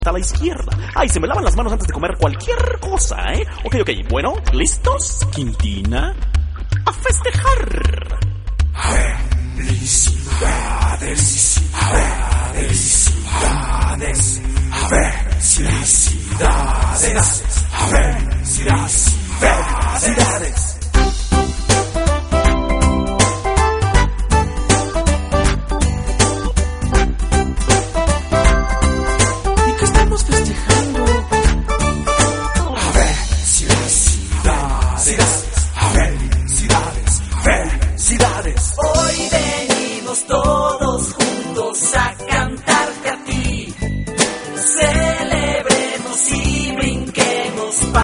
a la izquierda. Ay, se me lavan las manos antes de comer cualquier cosa, ¿eh? Ok, bueno, ¿listos? Quintina, a festejar. Felicidades.